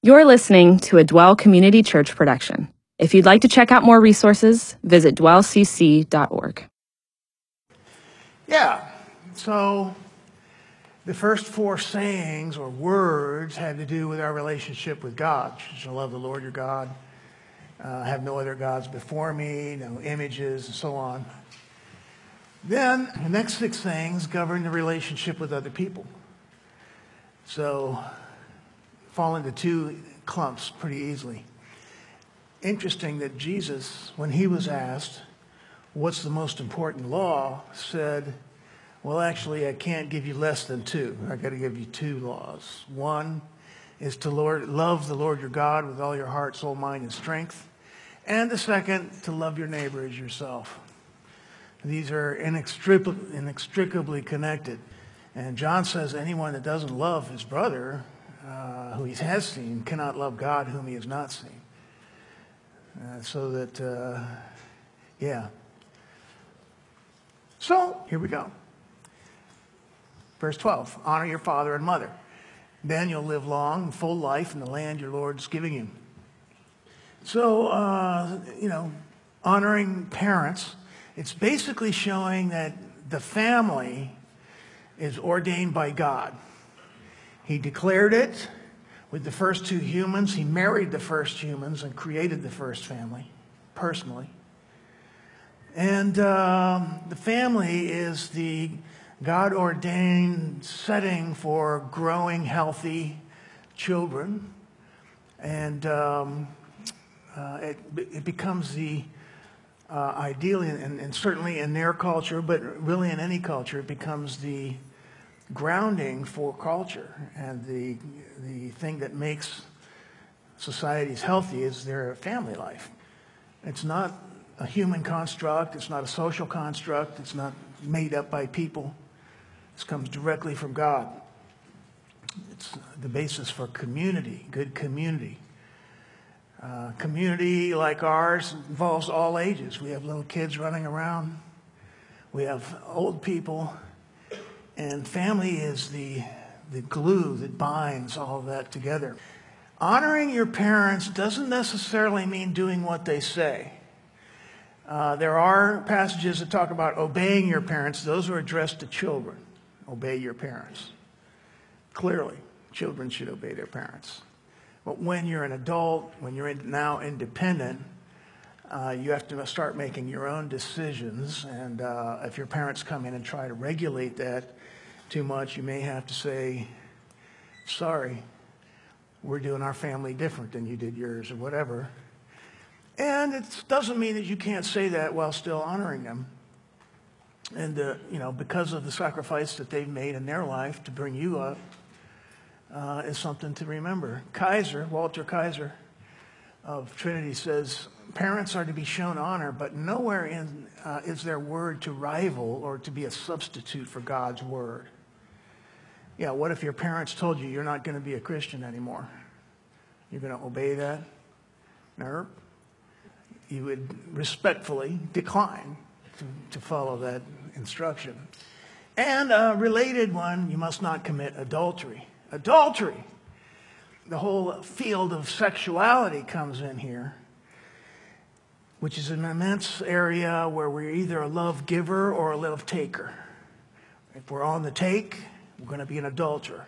You're listening to a Dwell Community Church production. If you'd like to check out more resources, visit dwellcc.org. Yeah, so the first four sayings or words had to do with our relationship with God. You shall love the Lord your God, have no other gods before me, no images, and so on. Then the next six things govern the relationship with other people. So fall into two clumps pretty easily. Interesting that Jesus, when he was asked, what's the most important law, said, well, actually, I can't give you less than two. I got to give you two laws. One is to love the Lord your God with all your heart, soul, mind, and strength. And the second, to love your neighbor as yourself. These are inextricably connected. And John says anyone that doesn't love his brother, who he has seen, cannot love God whom he has not seen. So here we go. Verse 12, honor your father and mother. Then you'll live long and full life in the land your Lord's giving you. So, honoring parents, it's basically showing that the family is ordained by God. He declared it with the first two humans. He married the first humans and created the first family, personally. And the family is the God-ordained setting for growing healthy children. And it becomes the ideal, and certainly in their culture, but really in any culture, it becomes the grounding for culture. And the thing that makes societies healthy is their family life. It's not a human construct. It's not a social construct. It's not made up by people. This comes directly from God. It's the basis for community, good community. Community like ours involves all ages. We have little kids running around. We have old people. And family is the glue that binds all of that together. Honoring your parents doesn't necessarily mean doing what they say. There are passages that talk about obeying your parents. Those are addressed to children. Obey your parents. Clearly, children should obey their parents. But when you're an adult, when you're now independent, you have to start making your own decisions. And if your parents come in and try to regulate that too much, you may have to say, sorry, we're doing our family different than you did yours, or whatever. And it doesn't mean that you can't say that while still honoring them. And, because of the sacrifice that they've made in their life to bring you up, is something to remember. Walter Kaiser of Trinity says, parents are to be shown honor, but nowhere is their word to rival or to be a substitute for God's word. Yeah, what if your parents told you you're not going to be a Christian anymore? You're going to obey that? No. You would respectfully decline to follow that instruction. And a related one, you must not commit adultery. Adultery. The whole field of sexuality comes in here, which is an immense area where we're either a love giver or a love taker. If we're on the take, we're going to be an adulterer.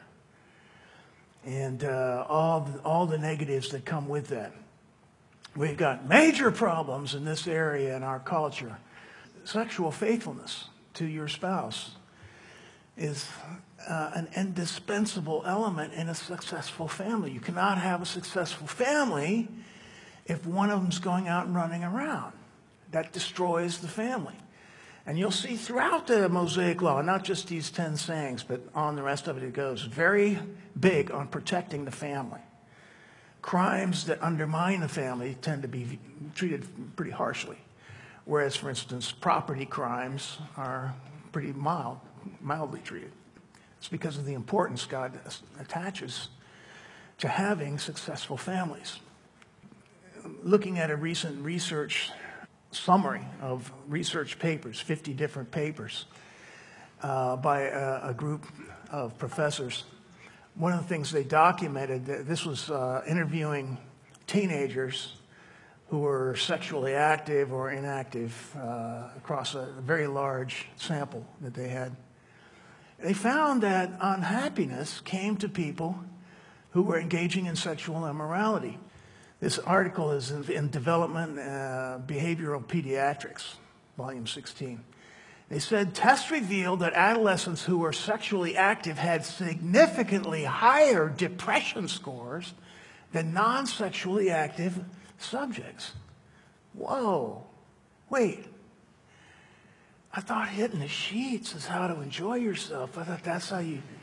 And all the negatives that come with that. We've got major problems in this area in our culture. Sexual faithfulness to your spouse is an indispensable element in a successful family. You cannot have a successful family if one of them's going out and running around. That destroys the family. And you'll see throughout the Mosaic Law, not just these 10 sayings, but on the rest of it goes, very big on protecting the family. Crimes that undermine the family tend to be treated pretty harshly. Whereas, for instance, property crimes are pretty mildly treated. It's because of the importance God attaches to having successful families. Looking at a recent research summary of research papers, 50 different papers by a group of professors One of the things they documented, this was interviewing teenagers who were sexually active or inactive across a very large sample that they had. They found that unhappiness came to people who were engaging in sexual immorality. This article is in Development Behavioral Pediatrics, volume 16. They said tests revealed that adolescents who were sexually active had significantly higher depression scores than non-sexually active subjects. Whoa, wait. I thought hitting the sheets is how to enjoy yourself. I thought that's how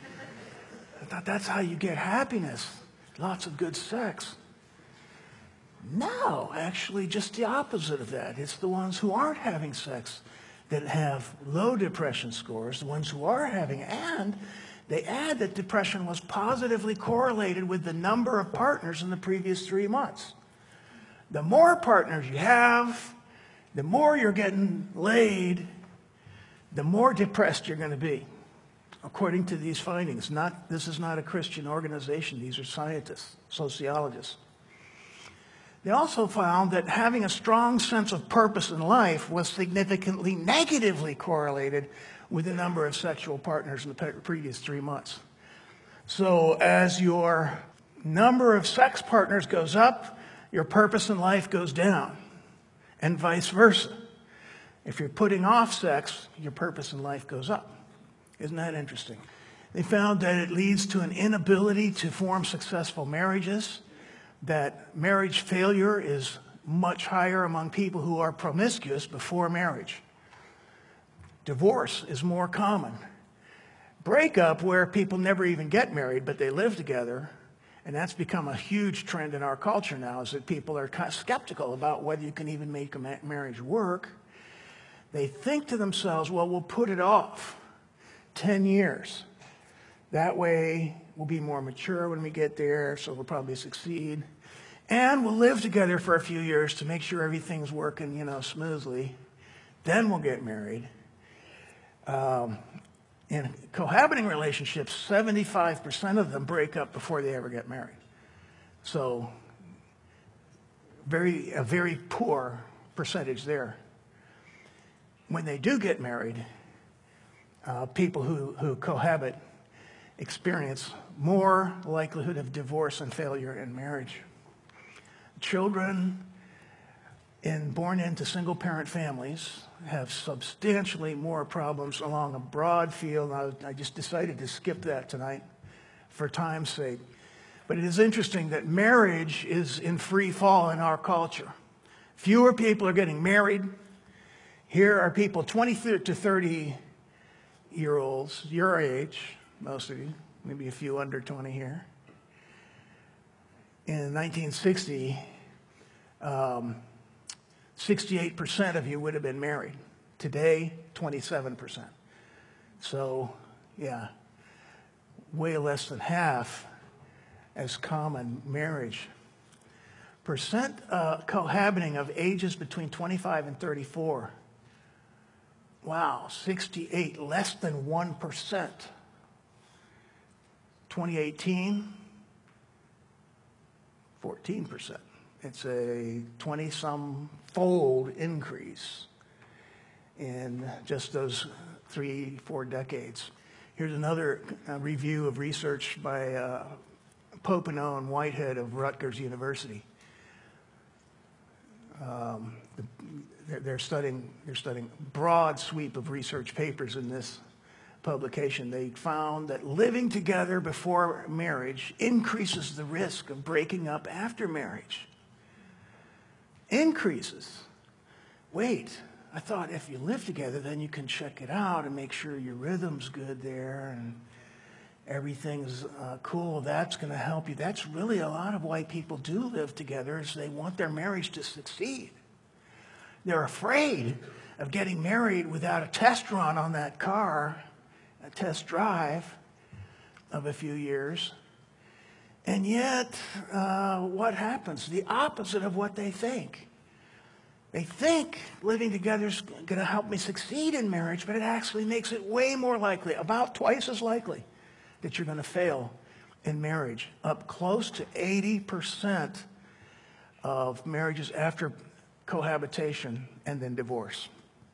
you get happiness. Lots of good sex. No, actually just the opposite of that. It's the ones who aren't having sex that have low depression scores, the ones who are having, and they add that depression was positively correlated with the number of partners in the previous 3 months. The more partners you have, the more you're getting laid, the more depressed you're going to be, according to these findings. This is not a Christian organization. These are scientists, sociologists. They also found that having a strong sense of purpose in life was significantly negatively correlated with the number of sexual partners in the previous 3 months. So as your number of sex partners goes up, your purpose in life goes down, and vice versa. If you're putting off sex, your purpose in life goes up. Isn't that interesting? They found that it leads to an inability to form successful marriages, that marriage failure is much higher among people who are promiscuous before marriage. Divorce is more common. Breakup, where people never even get married, but they live together, and that's become a huge trend in our culture now, is that people are kind of skeptical about whether you can even make a marriage work. They think to themselves, well, we'll put it off 10 years. That way, we'll be more mature when we get there, so we'll probably succeed. And we'll live together for a few years to make sure everything's working, smoothly. Then we'll get married. In cohabiting relationships, 75% of them break up before they ever get married. So, a very poor percentage there. When they do get married, people who cohabit experience more likelihood of divorce and failure in marriage. Children born into single-parent families have substantially more problems along a broad field. I just decided to skip that tonight for time's sake. But it is interesting that marriage is in free fall in our culture. Fewer people are getting married. Here are people 20 to 30-year-olds, your age, most of you, maybe a few under 20 here. In 1960, 68% of you would have been married. Today, 27%. So, yeah, way less than half as common marriage. Percent cohabiting of ages between 25 and 34. Wow, 68, less than 1%. 2018, 14%. It's a 20-some-fold increase in just those 3-4 decades. Here's another review of research by Popenoe and Whitehead of Rutgers University. They're studying broad sweep of research papers in this publication. They found that living together before marriage increases the risk of breaking up after marriage. Increases. Wait, I thought if you live together, then you can check it out and make sure your rhythm's good there and everything's cool. That's going to help you. That's really a lot of why people do live together, is they want their marriage to succeed. They're afraid of getting married without a test run on that car, a test drive of a few years. And yet, what happens? The opposite of what they think. They think living together is going to help me succeed in marriage, but it actually makes it way more likely, about twice as likely, that you're going to fail in marriage, up close to 80% of marriages after cohabitation and then divorce.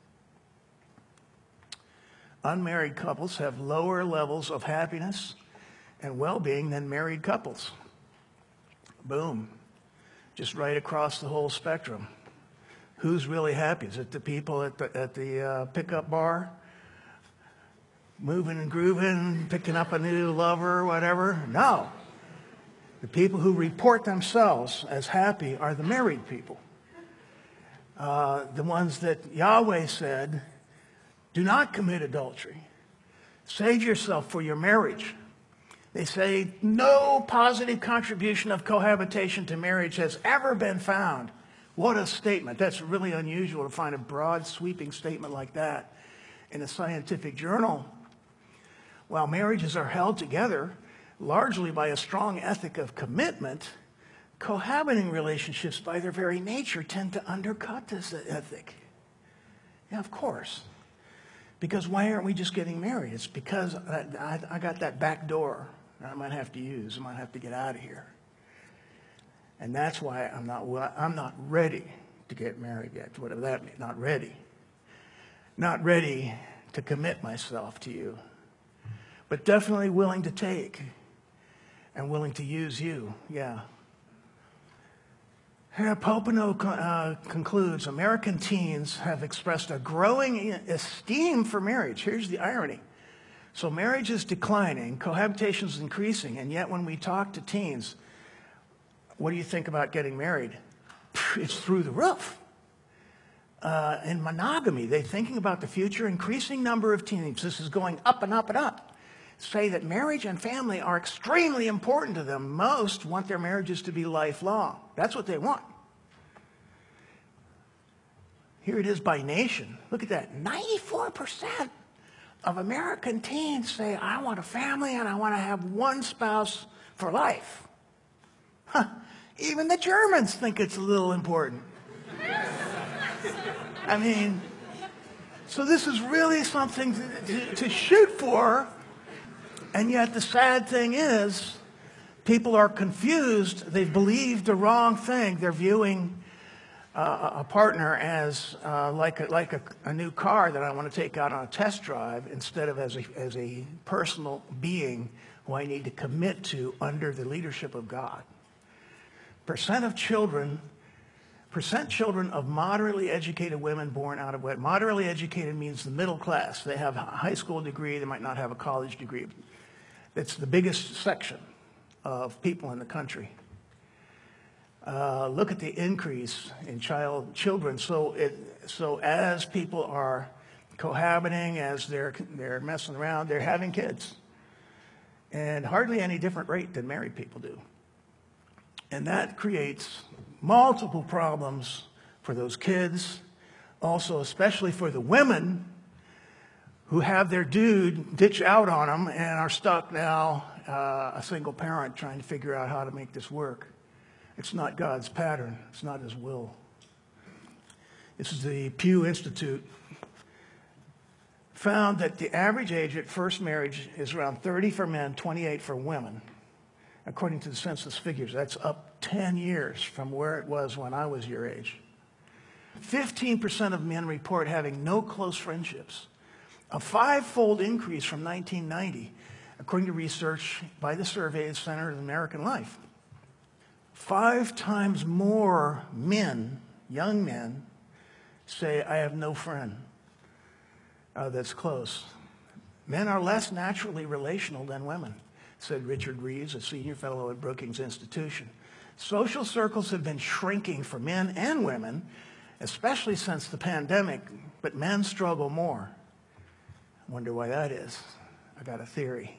Unmarried couples have lower levels of happiness and well-being than married couples. Boom. Just right across the whole spectrum. Who's really happy? Is it the people at the pickup bar? Moving and grooving, picking up a new lover or whatever? No. The people who report themselves as happy are the married people. The ones that Yahweh said, do not commit adultery. Save yourself for your marriage. They say no positive contribution of cohabitation to marriage has ever been found. What a statement. That's really unusual to find a broad, sweeping statement like that in a scientific journal. While marriages are held together largely by a strong ethic of commitment, cohabiting relationships by their very nature tend to undercut this ethic. Yeah, of course. Because why aren't we just getting married? It's because I got that back door that I might have to use. I might have to get out of here. And that's why I'm not ready to get married yet, whatever that means. Not ready. Not ready to commit myself to you. But definitely willing to take and willing to use you. Yeah. Here, Popenoe concludes, American teens have expressed a growing esteem for marriage. Here's the irony. So marriage is declining, cohabitation is increasing, and yet when we talk to teens, what do you think about getting married? It's through the roof. In monogamy, they're thinking about the future. Increasing number of teens, this is going up and up and up, say that marriage and family are extremely important to them. Most want their marriages to be lifelong. That's what they want. Here it is by nation. Look at that. 94% of American teens say, I want a family and I want to have one spouse for life. Huh. Even the Germans think it's a little important. I mean, so this is really something to shoot for. And yet the sad thing is, people are confused. They've believed the wrong thing. They're viewing a partner as like a new car that I want to take out on a test drive instead of as a personal being who I need to commit to under the leadership of God. Percent children of moderately educated women born out of wedlock. Moderately educated means the middle class. They have a high school degree. They might not have a college degree. It's the biggest section of people in the country. Look at the increase in children. So as people are cohabiting, as they're messing around, they're having kids, and hardly any different rate than married people do. And that creates multiple problems for those kids, also especially for the women who have their dude ditch out on them and are stuck now, a single parent trying to figure out how to make this work. It's not God's pattern. It's not his will. This is the Pew Institute. Found that the average age at first marriage is around 30 for men, 28 for women. According to the census figures, that's up 10 years from where it was when I was your age. 15% of men report having no close friendships, a five-fold increase from 1990, according to research by the Survey Center of American Life. 5 times more men, young men, say, I have no friend that's close. Men are less naturally relational than women, said Richard Reeves, a senior fellow at Brookings Institution. Social circles have been shrinking for men and women, especially since the pandemic, but men struggle more. I wonder why that is. I got a theory.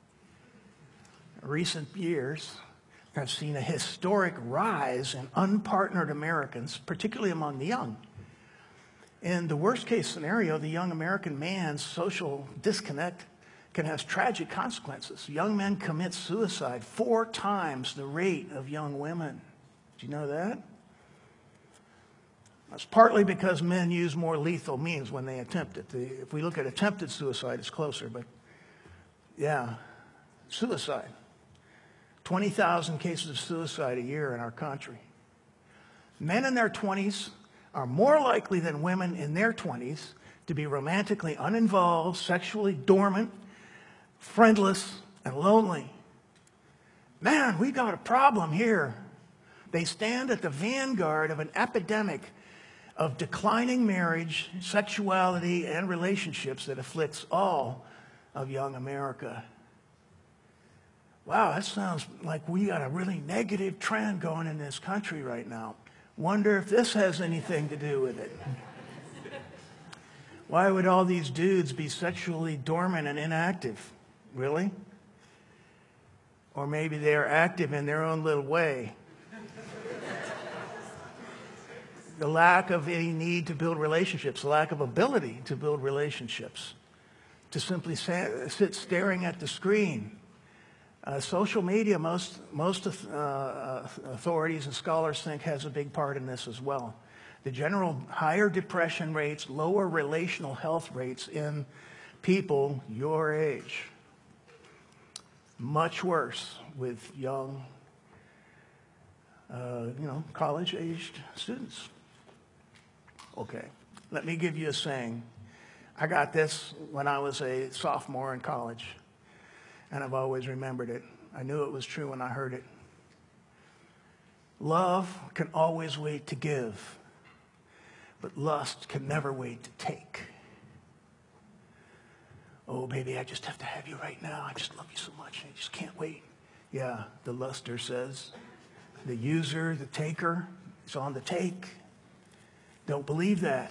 Recent years have seen a historic rise in unpartnered Americans, particularly among the young. In the worst case scenario, the young American man's social disconnect can have tragic consequences. Young men commit suicide 4 times the rate of young women. Do you know that? That's partly because men use more lethal means when they attempt it. If we look at attempted suicide, it's closer, but yeah, suicide. 20,000 cases of suicide a year in our country. Men in their 20s are more likely than women in their 20s to be romantically uninvolved, sexually dormant, friendless, and lonely. Man, we got a problem here. They stand at the vanguard of an epidemic of declining marriage, sexuality, and relationships that afflicts all of young America. Wow, that sounds like we got a really negative trend going in this country right now. Wonder if this has anything to do with it. Why would all these dudes be sexually dormant and inactive? Really? Or maybe they're active in their own little way. The lack of any need to build relationships, the lack of ability to build relationships, to simply sit staring at the screen. Social media, most authorities and scholars think has a big part in this as well. The general higher depression rates, lower relational health rates in people your age. Much worse with young, college-aged students. Okay, let me give you a saying. I got this when I was a sophomore in college, and I've always remembered it. I knew it was true when I heard it. Love can always wait to give, but lust can never wait to take. Oh, baby, I just have to have you right now. I just love you so much. I just can't wait. Yeah, the luster says. The user, the taker, is on the take. Don't believe that.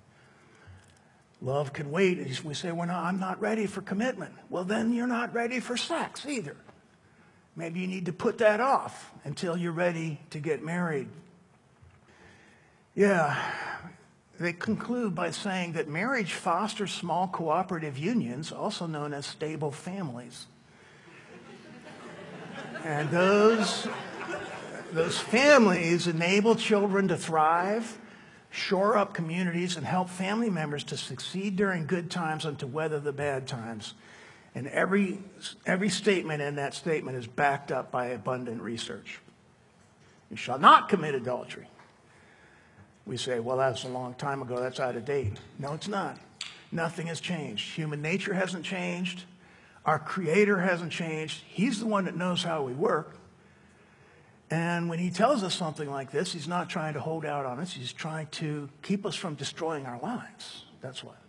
Love can wait. We say, I'm not ready for commitment. Well, then you're not ready for sex either. Maybe you need to put that off until you're ready to get married. Yeah, they conclude by saying that marriage fosters small cooperative unions, also known as stable families. And those families enable children to thrive, shore up communities, and help family members to succeed during good times and to weather the bad times. And every statement in that statement is backed up by abundant research. You shall not commit adultery. We say, well, that's a long time ago. That's out of date. No, it's not. Nothing has changed. Human nature hasn't changed. Our Creator hasn't changed. He's the one that knows how we work. And when he tells us something like this, he's not trying to hold out on us. He's trying to keep us from destroying our lives. That's what.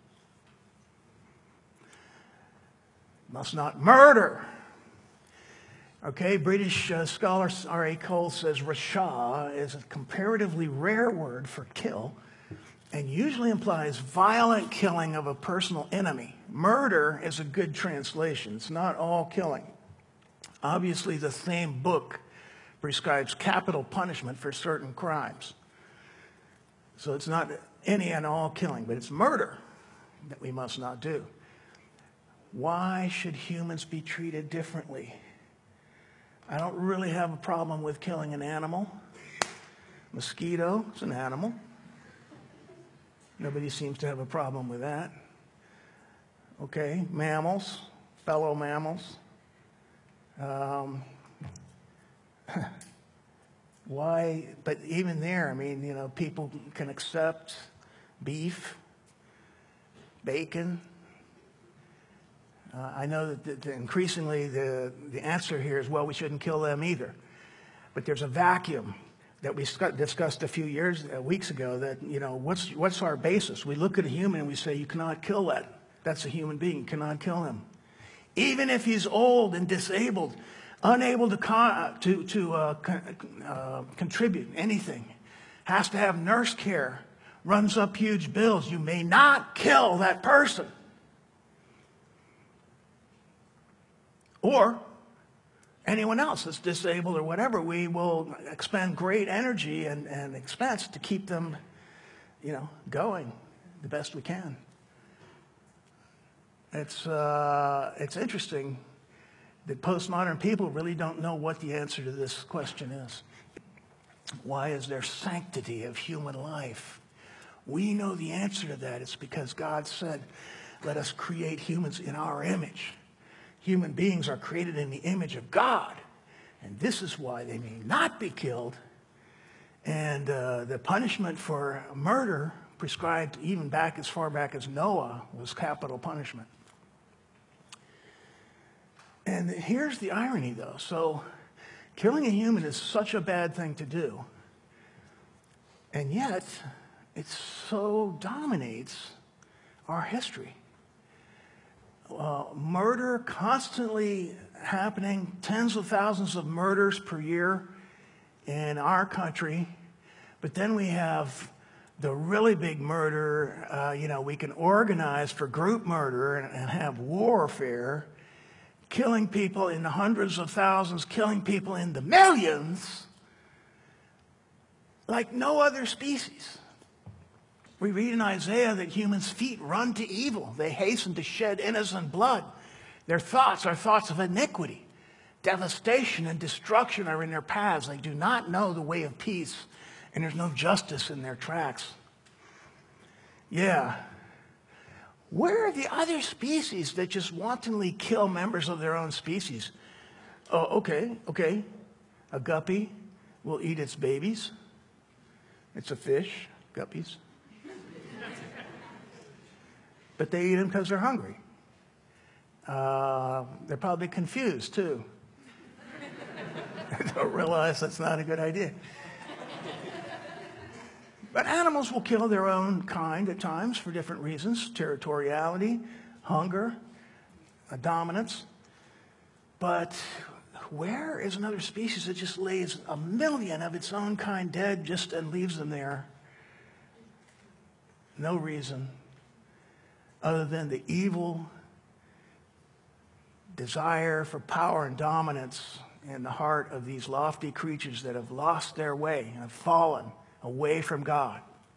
Must not murder. Okay, British scholar R.A. Cole says rasha is a comparatively rare word for kill and usually implies violent killing of a personal enemy. Murder is a good translation. It's not all killing. Obviously, the same book prescribes capital punishment for certain crimes. So it's not any and all killing, but it's murder that we must not do. Why should humans be treated differently? I don't really have a problem with killing an animal. Mosquito is an animal. Nobody seems to have a problem with that. Okay, mammals, fellow mammals. Why? But even there, I mean, people can accept beef, bacon. I know that increasingly the answer here is, well, we shouldn't kill them either. But there's a vacuum that we discussed a few weeks ago that, what's our basis? We look at a human and we say, you cannot kill that. That's a human being. You cannot kill him. Even if he's old and disabled, unable to contribute anything, has to have nurse care, runs up huge bills, you may not kill that person. Or anyone else that's disabled or whatever, we will expend great energy and expense to keep them, going the best we can. It's interesting that postmodern people really don't know what the answer to this question is. Why is there sanctity of human life? We know the answer to that. It's because God said, let us create humans in our image. Human beings are created in the image of God. And this is why they may not be killed. And the punishment for murder prescribed even back as far back as Noah was capital punishment. And here's the irony, though. So killing a human is such a bad thing to do. And yet, it so dominates our history. Murder constantly happening, tens of thousands of murders per year in our country. But then we have the really big murder. We can organize for group murder and have warfare, killing people in the hundreds of thousands, killing people in the millions, like no other species. We read in Isaiah that humans' feet run to evil. They hasten to shed innocent blood. Their thoughts are thoughts of iniquity. Devastation and destruction are in their paths. They do not know the way of peace, and there's no justice in their tracks. Yeah. Where are the other species that just wantonly kill members of their own species? Oh, okay. A guppy will eat its babies. It's a fish, guppies. But they eat them because they're hungry. They're probably confused, too. They don't realize that's not a good idea. But animals will kill their own kind at times for different reasons. Territoriality, hunger, dominance. But where is another species that just lays a million of its own kind dead just and leaves them there? No reason other than the evil desire for power and dominance in the heart of these lofty creatures that have lost their way and have fallen away from God.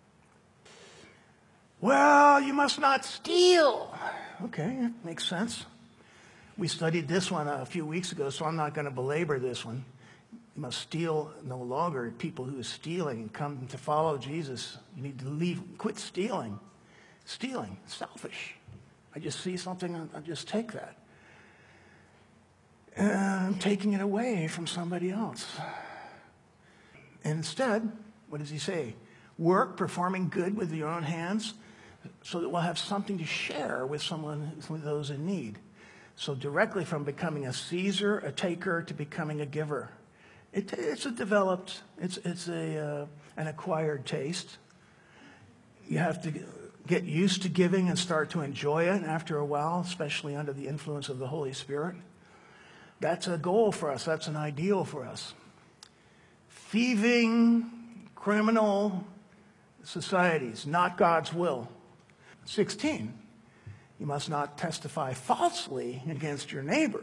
Well, you must not steal. Okay, that makes sense. We studied this one a few weeks ago, so I'm not going to belabor this one. You must steal no longer. People who are stealing and come to follow Jesus, you need to quit stealing. Stealing, selfish. I just see something, I just take that. And I'm taking it away from somebody else. And instead, what does he say? Work, performing good with your own hands, so that we'll have something to share with those in need. So directly from becoming a Caesar, a taker, to becoming a giver. It's an acquired taste. You have to get used to giving and start to enjoy it after a while, especially under the influence of the Holy Spirit. That's a goal for us. That's an ideal for us. Thieving, criminal societies, not God's will. 16, you must not testify falsely against your neighbor.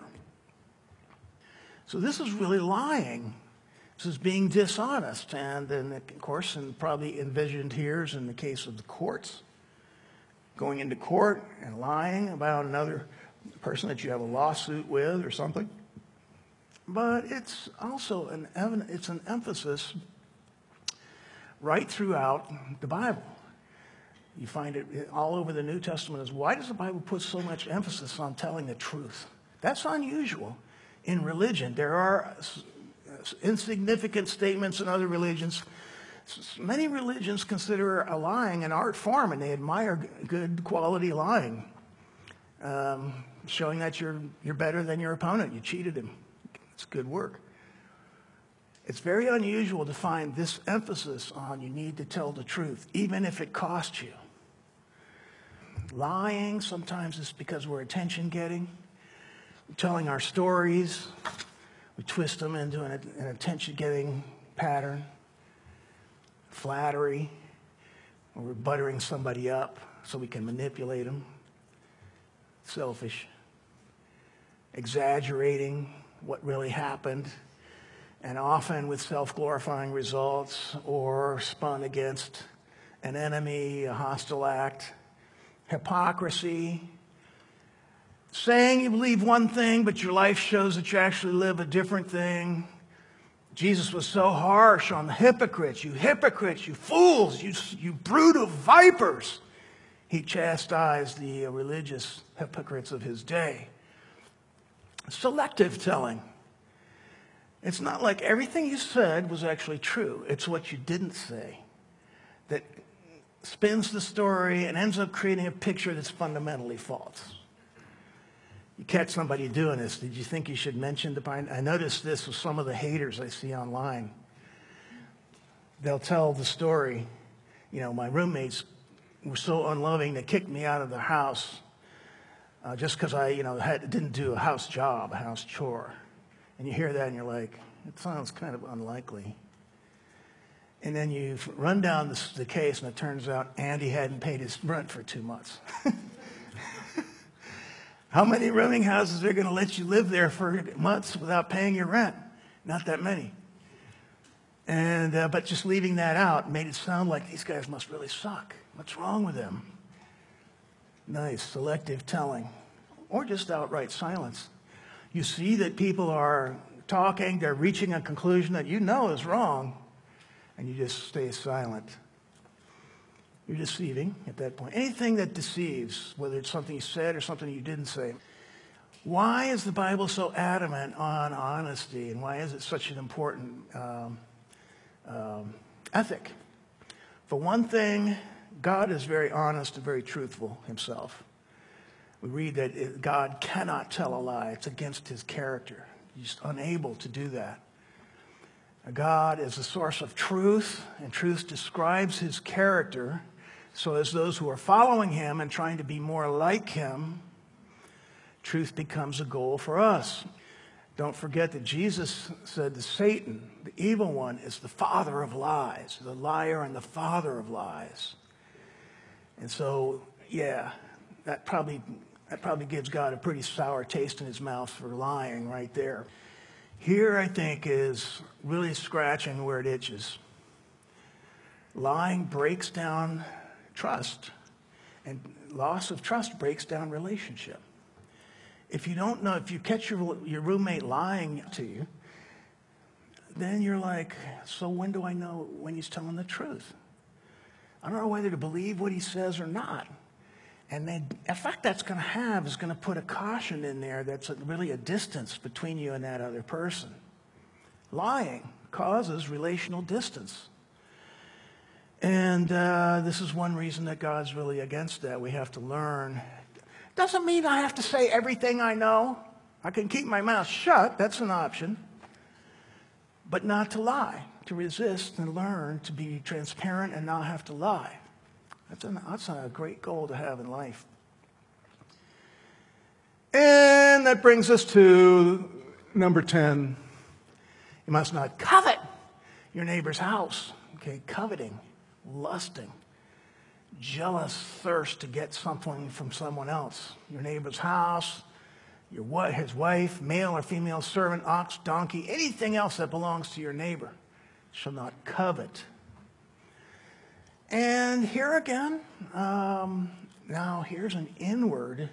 So this is really lying. This is being dishonest. And then, of course, and probably envisioned here is in the case of the courts. Going into court and lying about another person that you have a lawsuit with or something. But it's also an emphasis right throughout the Bible. You find it all over the New Testament. Why does the Bible put so much emphasis on telling the truth? That's unusual in religion. There are insignificant statements in other religions. Many religions consider a lying an art form, and they admire good quality lying, showing that you're better than your opponent. You cheated him. It's good work. It's very unusual to find this emphasis on you need to tell the truth, even if it costs you. Lying sometimes is because we're attention-getting. We're telling our stories. We twist them into an attention-getting pattern. Flattery, or we're buttering somebody up so we can manipulate them. Selfish. Exaggerating what really happened, and often with self-glorifying results, or spun against an enemy, a hostile act. Hypocrisy. Saying you believe one thing, but your life shows that you actually live a different thing. Jesus was so harsh on the hypocrites, you fools, you brood of vipers. He chastised the religious hypocrites of his day. Selective telling. It's not like everything you said was actually true. It's what you didn't say that spins the story and ends up creating a picture that's fundamentally false. You catch somebody doing this, did you think you should mention the Bible? I noticed this with some of the haters I see online. They'll tell the story, my roommates were so unloving, they kicked me out of the house just because I, didn't do a house job, a house chore. And you hear that and you're like, it sounds kind of unlikely. And then you run down the case and it turns out Andy hadn't paid his rent for 2 months. How many rooming houses are going to let you live there for months without paying your rent? Not that many. And but just leaving that out made it sound like these guys must really suck. What's wrong with them? Nice, selective telling. Or just outright silence. You see that people are talking, they're reaching a conclusion that you know is wrong, and you just stay silent. You're deceiving at that point. Anything that deceives, whether it's something you said or something you didn't say. Why is the Bible so adamant on honesty, and why is it such an important ethic? For one thing, God is very honest and very truthful himself. We read that God cannot tell a lie. It's against his character. He's unable to do that. God is the source of truth, and truth describes his character. So as those who are following him and trying to be more like him, truth becomes a goal for us. Don't forget that Jesus said that Satan, the evil one, is the father of lies, the liar and the father of lies. And so, that probably gives God a pretty sour taste in his mouth for lying right there. Here, I think, is really scratching where it itches. Lying breaks down trust, and loss of trust breaks down relationship. If you don't know, if you catch your roommate lying to you, then you're like, so when do I know when he's telling the truth? I don't know whether to believe what he says or not. And the effect that's going to have is going to put a caution in there that's really a distance between you and that other person. Lying causes relational distance. And this is one reason that God's really against that. We have to learn. Doesn't mean I have to say everything I know. I can keep my mouth shut. That's an option. But not to lie, to resist and learn to be transparent and not have to lie. That's a great goal to have in life. And that brings us to number 10. You must not covet your neighbor's house. Okay, coveting, lusting, jealous thirst to get something from someone else. Your neighbor's house, his wife, male or female servant, ox, donkey, anything else that belongs to your neighbor shall not covet. And here again, now here's an inward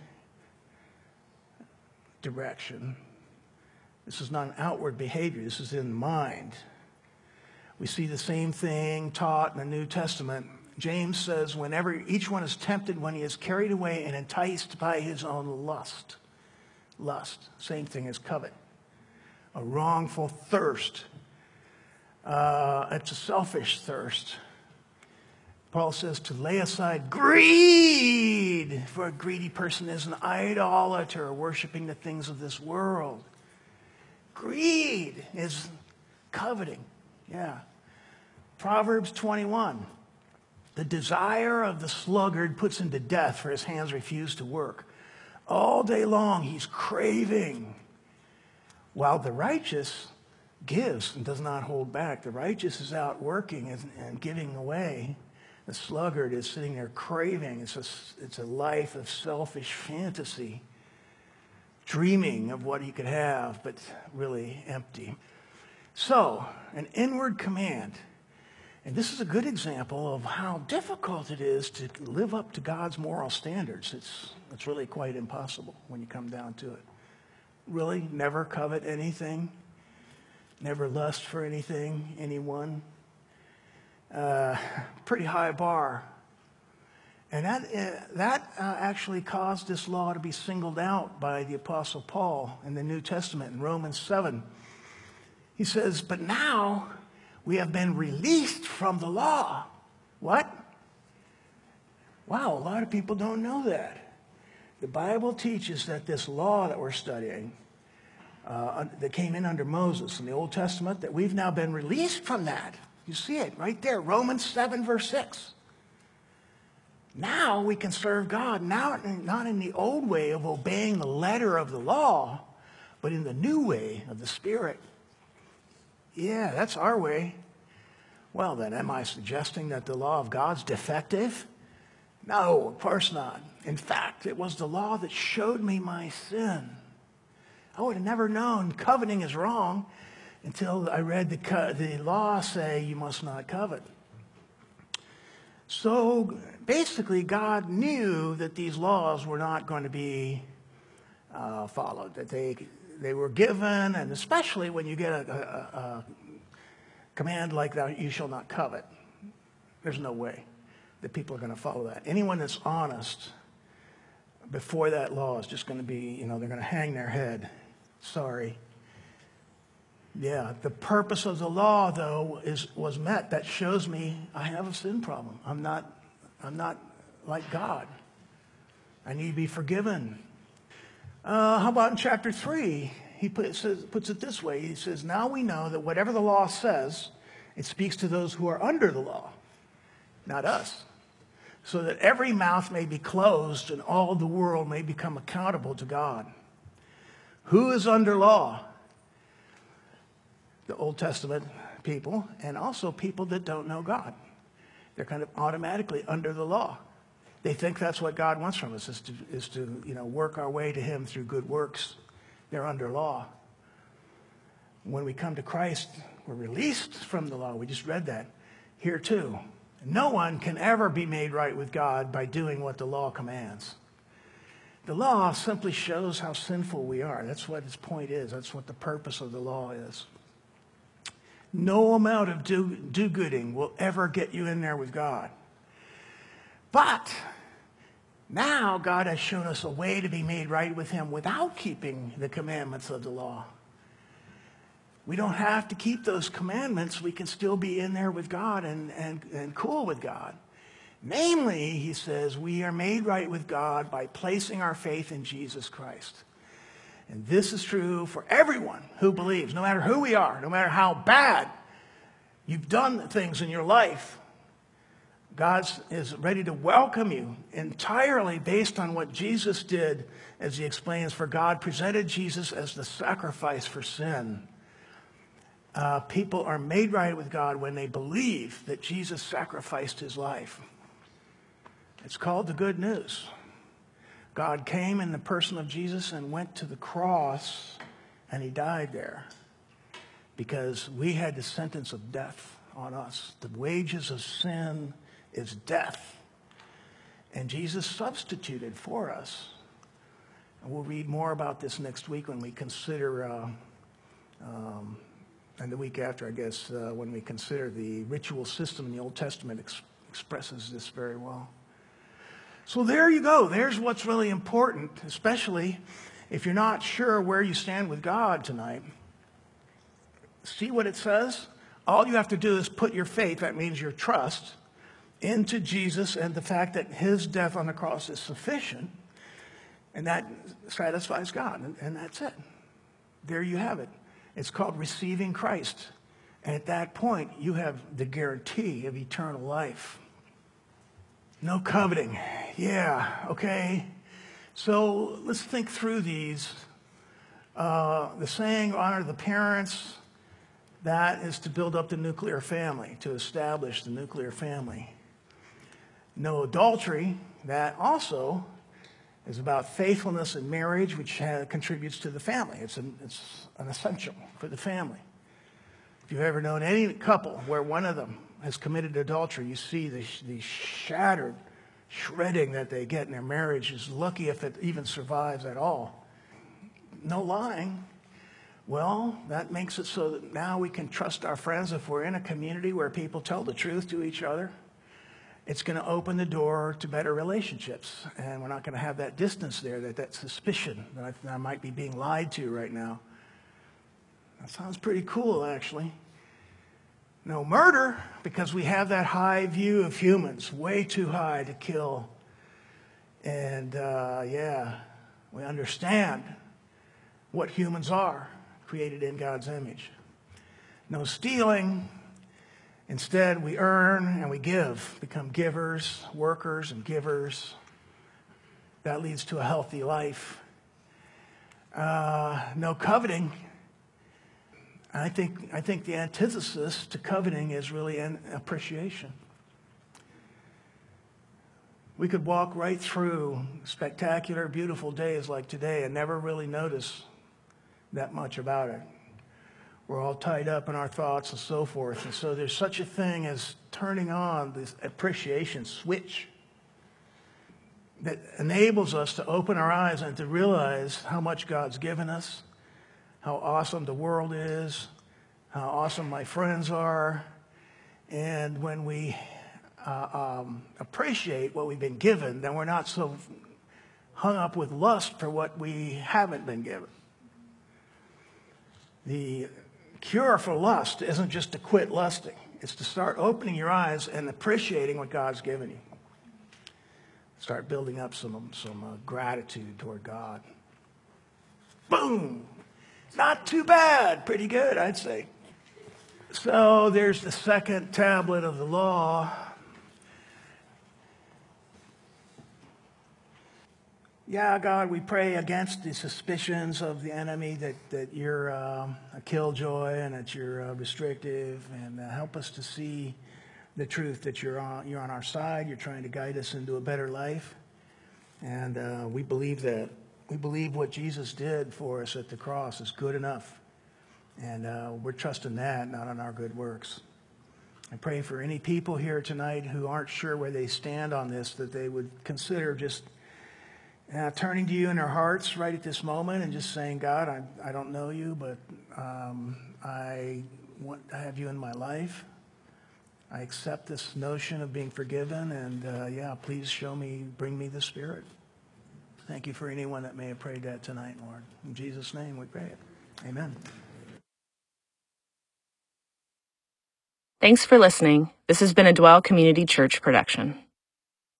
direction. This is not an outward behavior. This is in the mind. We see the same thing taught in the New Testament. James says, whenever each one is tempted when he is carried away and enticed by his own lust. Lust, same thing as covet. A wrongful thirst. It's a selfish thirst. Paul says to lay aside greed, for a greedy person is an idolater, worshiping the things of this world. Greed is coveting. Yeah. Proverbs 21. The desire of the sluggard puts him to death, for his hands refuse to work. All day long he's craving, while the righteous gives and does not hold back. The righteous is out working and giving away. The sluggard is sitting there craving. It's a life of selfish fantasy, dreaming of what he could have, but really empty. So, an inward command. And this is a good example of how difficult it is to live up to God's moral standards. It's really quite impossible when you come down to it. Really, never covet anything. Never lust for anything, anyone. Pretty high bar. And that actually caused this law to be singled out by the Apostle Paul in the New Testament in Romans 7. He says, but now we have been released from the law. What? Wow, a lot of people don't know that. The Bible teaches that this law that we're studying, that came in under Moses in the Old Testament, that we've now been released from that. You see it right there, Romans 7, verse 6. Now we can serve God, now not in the old way of obeying the letter of the law, but in the new way of the Spirit. Yeah, that's our way. Well, then, am I suggesting that the law of God's defective? No, of course not. In fact, it was the law that showed me my sin. I would have never known coveting is wrong until I read the law say you must not covet. So basically, God knew that these laws were not going to be followed, that they were given, and especially when you get a command like that, you shall not covet. There's no way that people are going to follow that. Anyone that's honest before that law is just going to be, they're going to hang their head. Sorry. Yeah, the purpose of the law, though, was met. That shows me I have a sin problem. I'm not like God. I need to be forgiven. How about in chapter 3? He puts it this way. He says, now we know that whatever the law says, it speaks to those who are under the law, not us. So that every mouth may be closed and all the world may become accountable to God. Who is under law? The Old Testament people, and also people that don't know God. They're kind of automatically under the law. They think that's what God wants from us, is to work our way to him through good works. They're under law. When we come to Christ, we're released from the law. We just read that here too. No one can ever be made right with God by doing what the law commands. The law simply shows how sinful we are. That's what its point is. That's what the purpose of the law is. No amount of do-gooding will ever get you in there with God. But now God has shown us a way to be made right with him without keeping the commandments of the law. We don't have to keep those commandments. We can still be in there with God and cool with God. Namely, he says, we are made right with God by placing our faith in Jesus Christ. And this is true for everyone who believes, no matter who we are, no matter how bad you've done things in your life. God is ready to welcome you entirely based on what Jesus did, as he explains, for God presented Jesus as the sacrifice for sin. People are made right with God when they believe that Jesus sacrificed his life. It's called the good news. God came in the person of Jesus and went to the cross, and he died there because we had the sentence of death on us. The wages of sin is death. And Jesus substituted for us. And we'll read more about this next week when we consider, and the week after, I guess, when we consider the ritual system in the Old Testament expresses this very well. So there you go. There's what's really important, especially if you're not sure where you stand with God tonight. See what it says? All you have to do is put your faith, that means your trust, into Jesus and the fact that his death on the cross is sufficient, and that satisfies God, and that's it. There you have it. It's called receiving Christ. And at that point, you have the guarantee of eternal life. No coveting. Yeah, okay. So let's think through these. The saying, honor the parents, that is to build up the nuclear family, to establish the nuclear family. No adultery, that also is about faithfulness in marriage, which contributes to the family. It's an essential for the family. If you've ever known any couple where one of them has committed adultery, you see the shattered shredding that they get in their marriage. Is lucky if it even survives at all. No lying. Well, that makes it so that now we can trust our friends. If we're in a community where people tell the truth to each other, it's going to open the door to better relationships. And we're not going to have that distance there, that suspicion that I might be being lied to right now. That sounds pretty cool, actually. No murder, because we have that high view of humans, way too high to kill. And we understand what humans are, created in God's image. No stealing. Instead, we earn and we give, become givers, workers and givers. That leads to a healthy life. No coveting. I think the antithesis to coveting is really an appreciation. We could walk right through spectacular, beautiful days like today and never really notice that much about it. We're all tied up in our thoughts and so forth. And so there's such a thing as turning on this appreciation switch that enables us to open our eyes and to realize how much God's given us, how awesome the world is, how awesome my friends are. And when we appreciate what we've been given, then we're not so hung up with lust for what we haven't been given. The cure for lust isn't just to quit lusting. It's to start opening your eyes and appreciating what God's given you. Start building up some gratitude toward God. Boom! Not too bad. Pretty good, I'd say. So there's the second tablet of the law. Yeah, God, we pray against the suspicions of the enemy that you're a killjoy and that you're restrictive, and help us to see the truth that you're on our side. You're trying to guide us into a better life, and we believe that. We believe what Jesus did for us at the cross is good enough, and we're trusting that, not on our good works. I pray for any people here tonight who aren't sure where they stand on this, that they would consider just turning to you in their hearts right at this moment and just saying, God, I don't know you, but I want to have you in my life. I accept this notion of being forgiven, and please bring me the Spirit. Thank you for anyone that may have prayed that tonight, Lord. In Jesus' name we pray it. Amen. Thanks for listening. This has been a Dwell Community Church production.